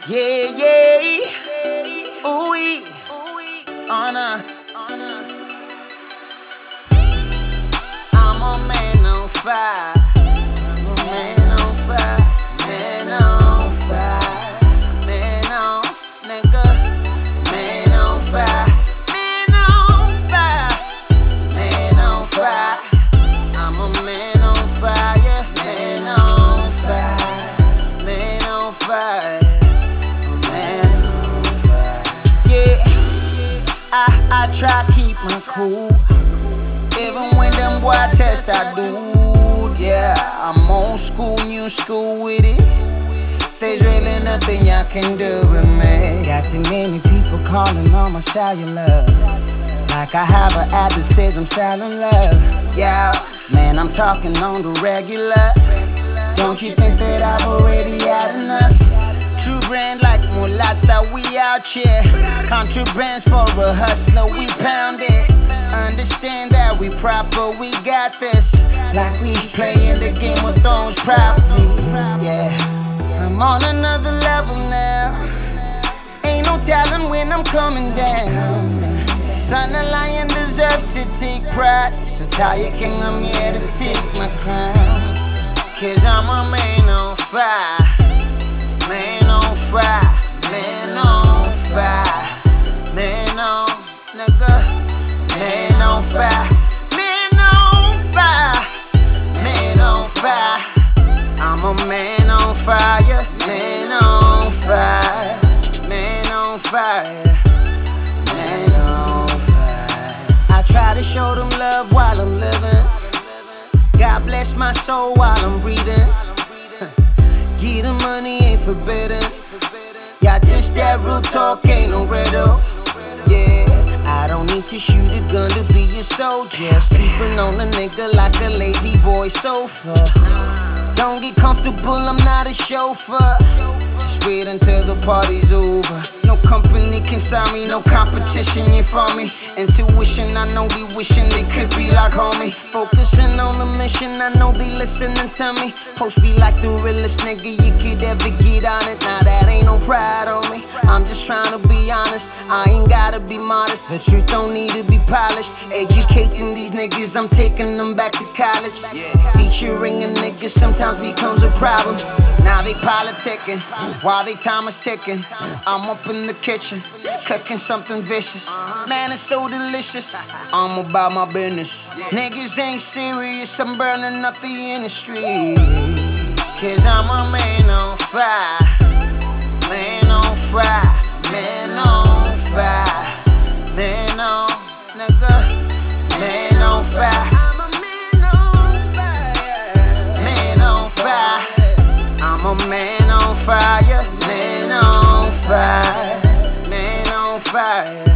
Yeah, yeah. Ooh, honor. I'm a man on fire. I'm a man on fire. Man on fire. Man on, nigga. Man on fire. Man on fire. Man on fire. I'm a man on fire. Man on fire. Man on fire. I try keep my cool, even when them boy test I do. Yeah, I'm old school, new school with it. There's really nothing y'all can do with me. Got too many people calling on my cellular, like I have an ad that says I'm selling love. Yeah, man, I'm talking on the regular. Don't you think that I've already had enough? True brand like Mulata, we out here. Contrabands for a hustler, we pound it. Understand that we proper, we got this. Like we playing the Game of Thrones properly. Yeah, I'm on another level now. Ain't no telling when I'm coming down. Son, a lion deserves to take pride. So tell your king I'm here to take my crown. Cause I'm a man on fire. Man on fire, man on fire, man on, nigga, man on fire, man on fire, man on fire. I'm a man on fire, man on fire, man on fire, man on fire. I try to show them love while I'm living. God bless my soul while I'm breathing. Get the money ain't forbidden. Yeah, this that real talk ain't no riddle. Yeah, I don't need to shoot a gun to be a soldier. Sleeping on a nigga like a lazy boy sofa. Don't get comfortable, I'm not a chauffeur. Just wait until the party's over. No company can sign me, no competition here for me. Intuition, I know they wishing they could be like homie. Focusing on the mission, I know they listening to me. Post be like the realest nigga you could ever get on it. Now that ain't no pride on me, I'm just trying to be honest. I ain't gotta be modest, the truth don't need to be polished. Educating these niggas, I'm taking them back to college. Featuring a nigga sometimes becomes a problem. Now they politicking, while they time is ticking. I'm up in the kitchen, cooking something vicious. Man, it's so delicious, I'm about my business. Niggas ain't serious, I'm burning up the industry. Cause I'm a man on fire. Man on fire, man on fire. Man on, nigga, man on fire. I'm a man on fire, man on fire, man on fire.